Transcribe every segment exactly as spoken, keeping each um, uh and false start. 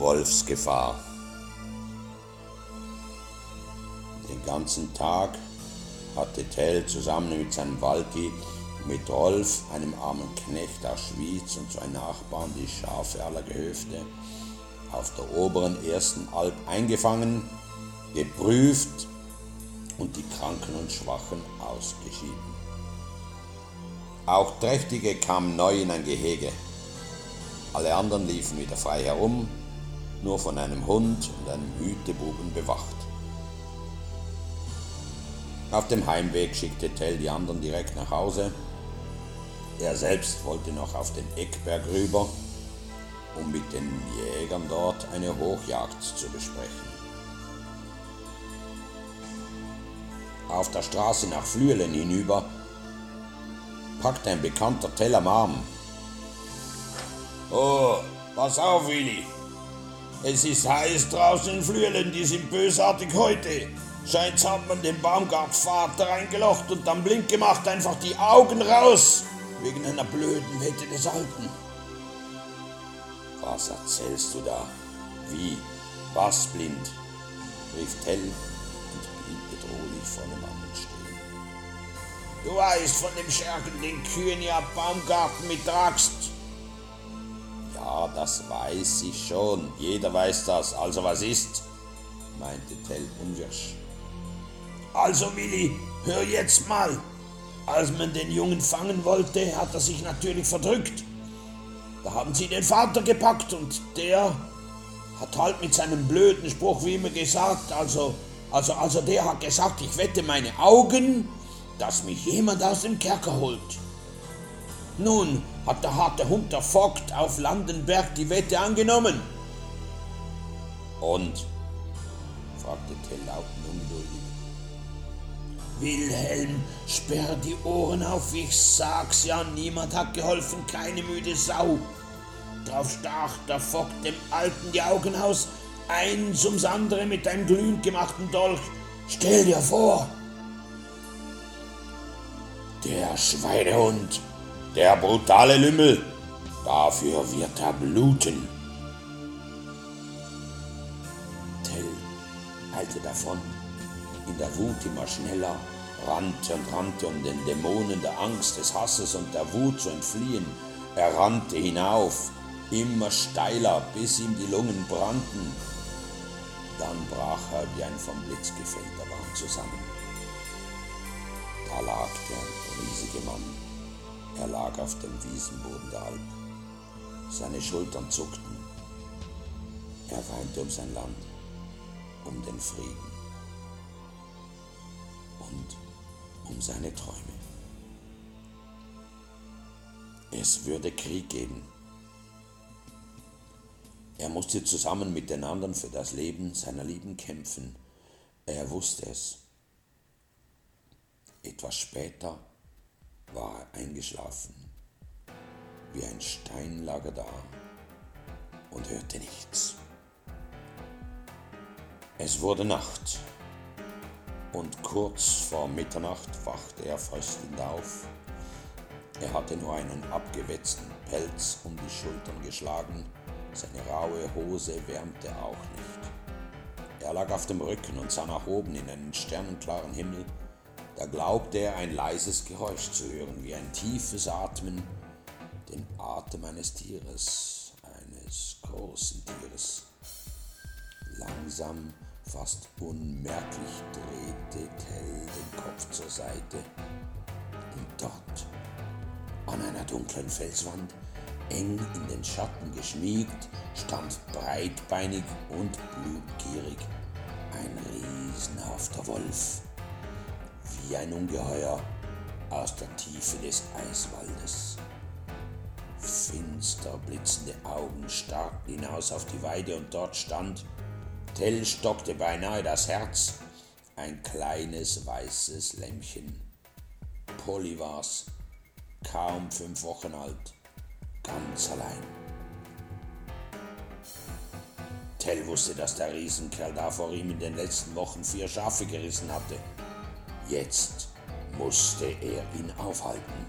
Wolfsgefahr. Den ganzen Tag hatte Tell zusammen mit seinem Walti, mit Rolf, einem armen Knecht aus Schwyz, und zwei Nachbarn, die Schafe aller Gehöfte, auf der oberen ersten Alp eingefangen, geprüft und die Kranken und Schwachen ausgeschieden. Auch Trächtige kamen neu in ein Gehege. Alle anderen liefen wieder frei herum, nur von einem Hund und einem Hütebuben bewacht. Auf dem Heimweg schickte Tell die anderen direkt nach Hause. Er selbst wollte noch auf den Eckberg rüber, um mit den Jägern dort eine Hochjagd zu besprechen. Auf der Straße nach Flüelen hinüber packte ein bekannter Tell am Arm. »Oh, pass auf, Willi! Es ist heiß draußen in Flüelen, die sind bösartig heute. Scheint's hat man den Baumgartvater reingelocht und dann blind gemacht, einfach die Augen raus, wegen einer blöden Wette des Alten.« »Was erzählst du da? Wie? Was blind?« rief Tell und blieb bedrohlich vor dem anderen stehen. »Du weißt von dem Schergen, den Kühen ja Baumgarten mit Axt.« »Ja, das weiß ich schon. Jeder weiß das. Also was ist?« meinte Tell unwirsch. »Also, Willi, hör jetzt mal. Als man den Jungen fangen wollte, hat er sich natürlich verdrückt. Da haben sie den Vater gepackt und der hat halt mit seinem blöden Spruch wie immer gesagt, also, also, also der hat gesagt, ich wette meine Augen, dass mich jemand aus dem Kerker holt. Nun hat der harte Hund, der Vogt, auf Landenberg die Wette angenommen.« »Und?« fragte Tell laut und ungeduldig. »Wilhelm, sperr die Ohren auf, ich sag's ja, niemand hat geholfen, keine müde Sau. Drauf stach der Vogt dem Alten die Augen aus, eins ums andere mit einem glühend gemachten Dolch. Stell dir vor!« »Der Schweinehund, der brutale Lümmel, dafür wird er bluten.« Tell eilte davon, in der Wut immer schneller, rannte und rannte, um den Dämonen der Angst, des Hasses und der Wut zu entfliehen. Er rannte hinauf, immer steiler, bis ihm die Lungen brannten. Dann brach er wie ein vom Blitz gefällter Baum zusammen. Da lag der riesige Mann. Er lag auf dem Wiesenboden der Alp. Seine Schultern zuckten. Er weinte um sein Land, um den Frieden und um seine Träume. Es würde Krieg geben. Er musste zusammen mit den anderen für das Leben seiner Lieben kämpfen. Er wusste es. Etwas später war er eingeschlafen. Wie ein Stein lag er da und hörte nichts. Es wurde Nacht und kurz vor Mitternacht wachte er fröstelnd auf. Er hatte nur einen abgewetzten Pelz um die Schultern geschlagen, seine raue Hose wärmte auch nicht. Er lag auf dem Rücken und sah nach oben in einen sternenklaren Himmel. Da glaubte er, ein leises Geräusch zu hören, wie ein tiefes Atmen, den Atem eines Tieres, eines großen Tieres. Langsam, fast unmerklich drehte Tell den Kopf zur Seite. Und dort, an einer dunklen Felswand, eng in den Schatten geschmiegt, stand breitbeinig und blutgierig ein riesenhafter Wolf, wie ein Ungeheuer aus der Tiefe des Eiswaldes. Finster blitzende Augen starrten hinaus auf die Weide und dort stand, Tell stockte beinahe das Herz, ein kleines weißes Lämmchen. Polly war's, kaum fünf Wochen alt, ganz allein. Tell wusste, dass der Riesenkerl da vor ihm in den letzten Wochen vier Schafe gerissen hatte. Jetzt musste er ihn aufhalten.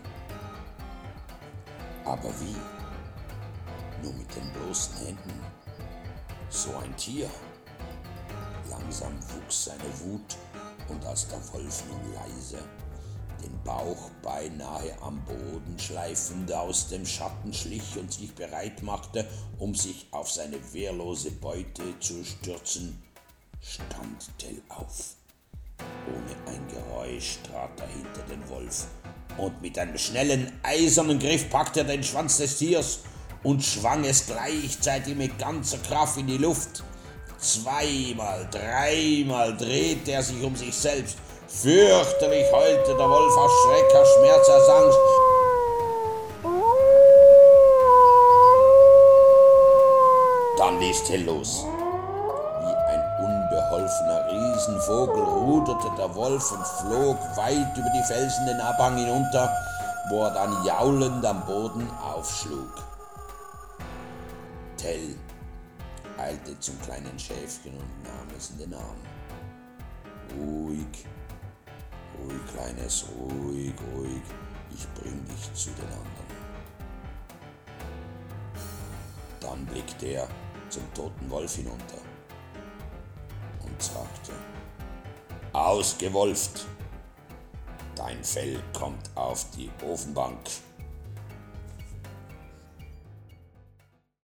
Aber wie? Nur mit den bloßen Händen? So ein Tier. Langsam wuchs seine Wut, und als der Wolf nun leise, den Bauch beinahe am Boden schleifend aus dem Schatten schlich und sich bereit machte, um sich auf seine wehrlose Beute zu stürzen, stand Tell auf. Ohne ein Geräusch trat er hinter den Wolf, und mit einem schnellen, eisernen Griff packte er den Schwanz des Tiers und schwang es gleichzeitig mit ganzer Kraft in die Luft. Zweimal, dreimal drehte er sich um sich selbst. Fürchterlich heulte der Wolf aus Schreck, aus Schmerz, aus Angst. Dann ließ Tell los. Wie ein unbeholfener Riesenvogel ruderte der Wolf und flog weit über die Felsen den Abhang hinunter, wo er dann jaulend am Boden aufschlug. Tell eilte zum kleinen Schäfchen und nahm es in den Arm. Ruhig, ruhig, Kleines, ruhig, ruhig, ich bring dich zu den anderen. Dann blickte er zum toten Wolf hinunter und sagte: Ausgewolft, dein Fell kommt auf die Ofenbank.